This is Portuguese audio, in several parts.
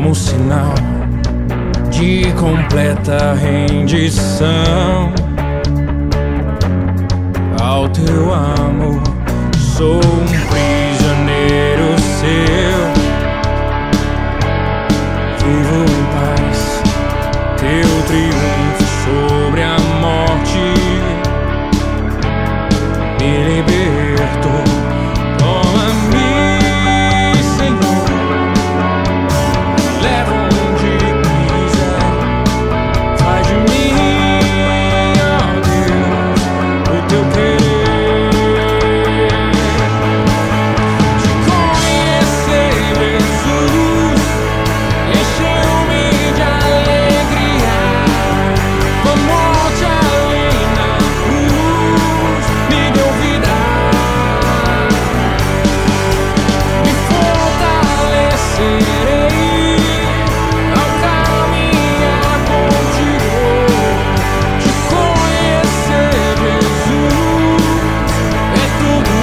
como sinal de completa rendição ao teu amor. Sou um prisioneiro seu, vivo em paz. Teu triunfo sobre a morte me libertou. Toma-me, Senhor, leva onde quiser. Faz de mim, ó Deus, o teu querer. Te conhecer, Jesus, encheu-me de alegria. Com a morte ali na cruz me deu vida. Me fortalecerei ao caminhar contigo. Te conhecer, Jesus, é tudo.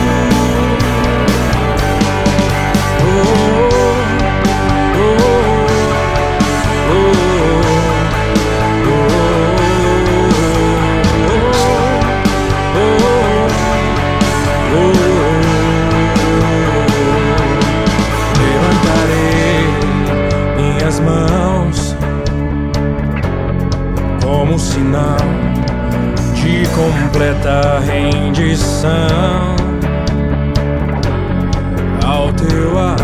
Levantarei minhas mãos como sinal de completa rendição ao teu amor.